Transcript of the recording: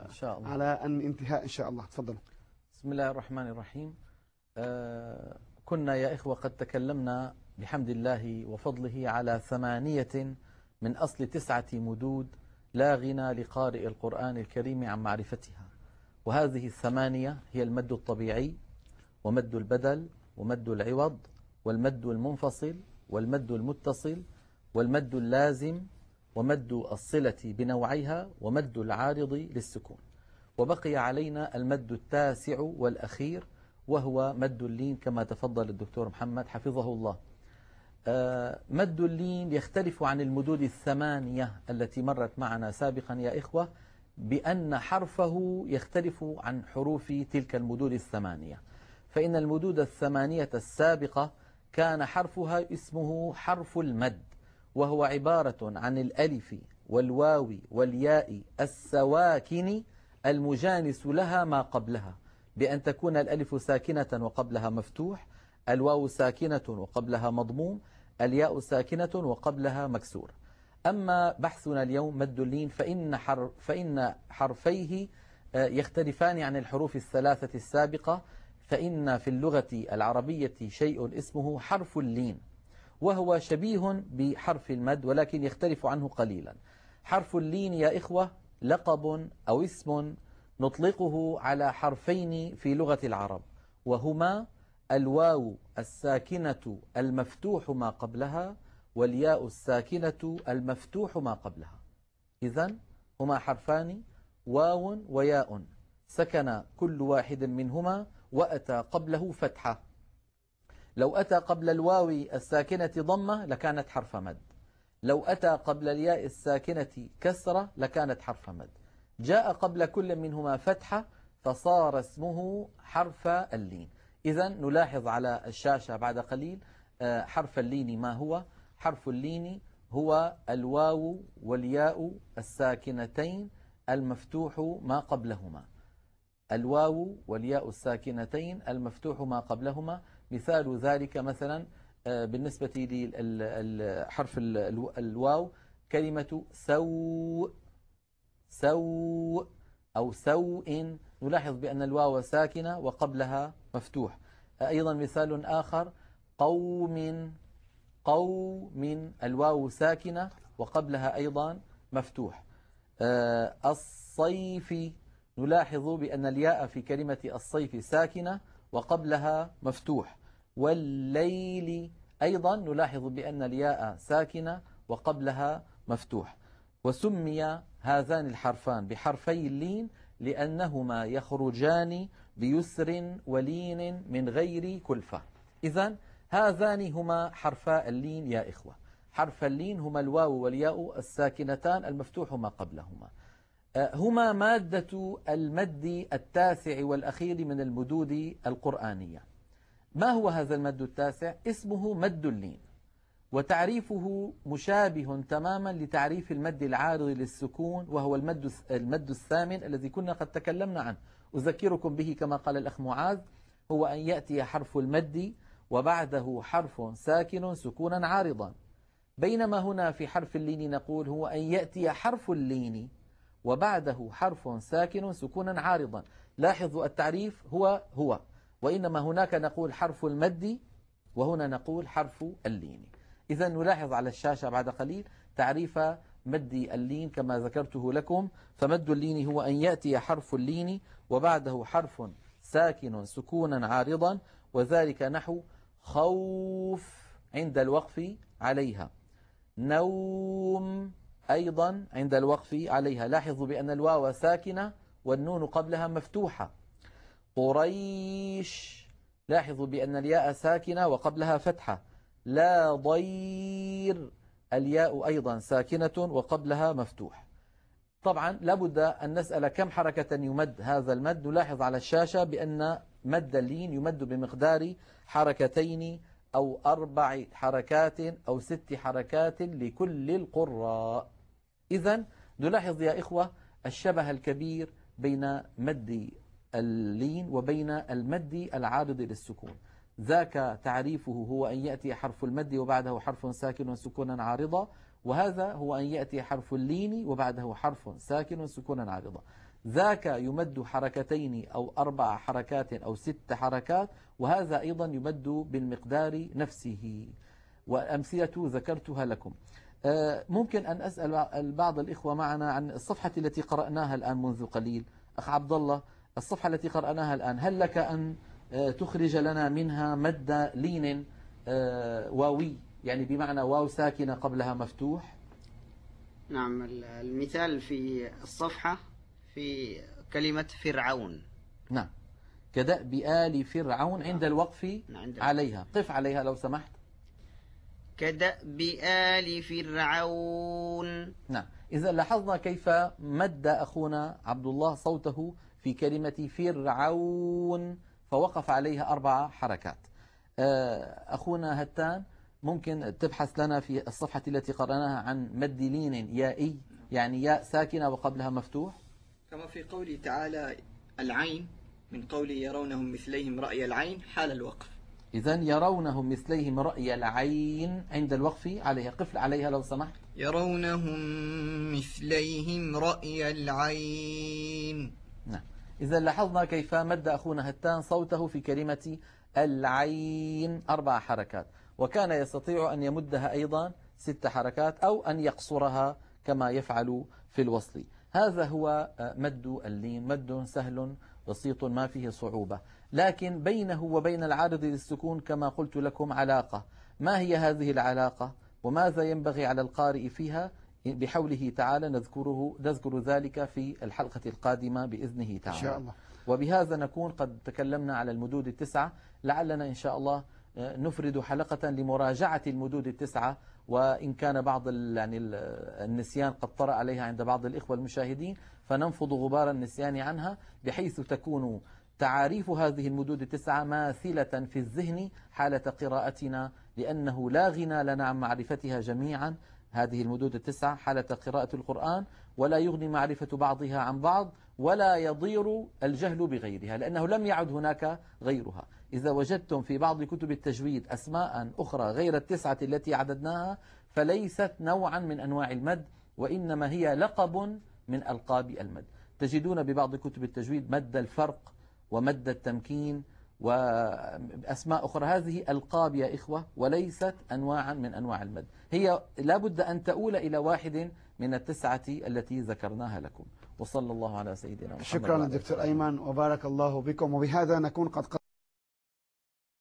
إن شاء الله. على أن انتهاء إن شاء الله. تفضلوا. بسم الله الرحمن الرحيم. كنا يا إخوة قد تكلمنا بحمد الله وفضله على 8 من أصل 9 مدود لا غنى لقارئ القرآن الكريم عن معرفتها. وهذه 8 هي المد الطبيعي، ومد البدل، ومد العوض، والمد المنفصل، والمد المتصل، والمد اللازم، ومد الصلة بنوعيها، ومد العارض للسكون. وبقي علينا المد التاسع والأخير وهو مد اللين كما تفضل الدكتور محمد حفظه الله. مد اللين يختلف عن المدود 8 التي مرت معنا سابقا يا إخوة، بأن حرفه يختلف عن حروف تلك المدود 8. فإن المدود 8 السابقة كان حرفها اسمه حرف المد، وهو عبارة عن الألف والواو والياء السواكن المجانس لها ما قبلها، بأن تكون الألف ساكنة وقبلها مفتوح، الواو ساكنة وقبلها مضموم، الياء ساكنة وقبلها مكسور. أما بحثنا اليوم مد اللين فإن حرفيه يختلفان عن الحروف 3 السابقة. فإن في اللغة العربية شيء اسمه حرف اللين، وهو شبيه بحرف المد ولكن يختلف عنه قليلا. حرف اللين يا إخوة لقب أو اسم نطلقه على حرفين في لغة العرب، وهما الواو الساكنة المفتوح ما قبلها، والياء الساكنة المفتوح ما قبلها. إذن هما حرفان واو وياء سكن كل واحد منهما وأتى قبله فتحة. لو أتى قبل الواو الساكنة ضمة لكانت حرف مد، لو أتى قبل الياء الساكنة كسرة لكانت حرف مد. جاء قبل كل منهما فتحة فصار اسمه حرف اللين. إذن نلاحظ على الشاشة بعد قليل حرف اللين ما هو. حرف اللين هو الواو والياء الساكنتين المفتوح ما قبلهما، الواو والياء الساكنتين المفتوح ما قبلهما. مثال ذلك مثلا بالنسبة لحرف الواو كلمة سوء، سوء أو سوء، نلاحظ بأن الواو ساكنة وقبلها مفتوح. أيضا مثال آخر قوم، قوم الواو ساكنة وقبلها أيضا مفتوح. الصيف، نلاحظ بأن الياء في كلمة الصيف ساكنة وقبلها مفتوح. والليل أيضا نلاحظ بأن الياء ساكنة وقبلها مفتوح. وسمي هذان الحرفان بحرفي اللين لأنهما يخرجان بيسر ولين من غير كلفة. إذن هذان هما حرفا اللين يا إخوة. حرف اللين هما الواو والياء الساكنتان المفتوح ما قبلهما، هما مادة المد التاسع والأخير من المدود القرآنية. ما هو هذا المد التاسع؟ اسمه مد اللين، وتعريفه مشابه تماما لتعريف المد العارض للسكون، وهو المد الثامن الذي كنا قد تكلمنا عنه. أذكركم به كما قال الأخ معاذ، هو أن يأتي حرف المد وبعده حرف ساكن سكونا عارضا، بينما هنا في حرف اللين نقول هو أن يأتي حرف اللين وبعده حرف ساكن سكونا عارضا. لاحظوا التعريف هو، وإنما هناك نقول حرف المد وهنا نقول حرف اللين. إذا نلاحظ على الشاشة بعد قليل تعريف مد اللين كما ذكرته لكم. فمد اللين هو أن يأتي حرف اللين وبعده حرف ساكن سكونا عارضا، وذلك نحو خوف عند الوقف عليها، نوم أيضا عند الوقف عليها. لاحظوا بأن الواو ساكنة والنون قبلها مفتوحة. قريش، لاحظوا بأن الياء ساكنة وقبلها فتحة. لا ضير، الياء أيضا ساكنة وقبلها مفتوح. طبعا لابد أن نسأل كم حركة يمد هذا المد. نلاحظ على الشاشة بأن مد اللين يمد بمقدار حركتين أو 4 حركات أو 6 حركات لكل القراء. إذن نلاحظ يا إخوة الشبه الكبير بين مد اللين وبين المد العارض للسكون. ذاك تعريفه هو أن يأتي حرف المد وبعده حرف ساكن سكونا عارضا، وهذا هو أن يأتي حرف اللين وبعده حرف ساكن سكونا عارضا. ذاك يمد حركتين أو 4 حركات أو 6 حركات، وهذا أيضا يمد بالمقدار نفسه، والأمثلة ذكرتها لكم. ممكن أن أسأل بعض الإخوة معنا عن الصفحة التي قرأناها الآن منذ قليل. أخ عبد الله، الصفحة التي قرأناها الآن هل لك أن تخرج لنا منها مد لين واوي، يعني بمعنى واو ساكنة قبلها مفتوح؟ نعم، المثال في الصفحة في كلمة فرعون. نعم، كدأب آل فرعون عند الوقف عليها. قف عليها لو سمحت. كدأب آل فرعون. نعم، إذا لاحظنا كيف مد أخونا عبد الله صوته في كلمة فرعون فوقف عليها 4 حركات. أخونا هتان، ممكن تبحث لنا في الصفحة التي قرأناها عن مد لين يائي، يعني ياء ساكنة وقبلها مفتوح، كما في قوله تعالى العين، من قوله يرونهم مثليهم رأي العين حال الوقف. إذن يرونهم مثليهم رأي العين عند الوقف عليها. قفل عليها لو سمحت. يرونهم مثليهم رأي العين. نعم، إذا لاحظنا كيف مد أخونا هتان صوته في كلمة العين 4 حركات، وكان يستطيع أن يمدها أيضا 6 حركات أو أن يقصرها كما يفعل في الوصل. هذا هو مد اللين، مد سهل بسيط ما فيه صعوبة، لكن بينه وبين العارض للسكون كما قلت لكم علاقة. ما هي هذه العلاقة وماذا ينبغي على القارئ فيها؟ بحوله تعالى نذكر ذلك في الحلقة القادمة بإذنه تعالى إن شاء الله. وبهذا نكون قد تكلمنا على المدود 9. لعلنا إن شاء الله نفرد حلقة لمراجعة المدود 9، وإن كان بعض يعني النسيان قد طرأ عليها عند بعض الإخوة المشاهدين، فننفض غبار النسيان عنها بحيث تكون تعاريف هذه المدود 9 ماثلة في الذهن حالة قراءتنا، لأنه لا غنى لنا عن معرفتها جميعا. هذه المدود 9 حالة قراءة القرآن، ولا يغني معرفة بعضها عن بعض، ولا يضير الجهل بغيرها، لأنه لم يعد هناك غيرها. إذا وجدتم في بعض كتب التجويد أسماء أخرى غير 9 التي عددناها فليست نوعا من أنواع المد، وإنما هي لقب من ألقاب المد. تجدون ببعض كتب التجويد مد الفرق ومد التمكين وأسماء أخرى. هذه ألقاب يا إخوة وليست أنواعا من أنواع المد، هي لابد أن تؤول إلى واحد من 9 التي ذكرناها لكم. وصلى الله على سيدنا محمد. شكرا دكتور أيمن وبارك الله بكم، وبهذا نكون قد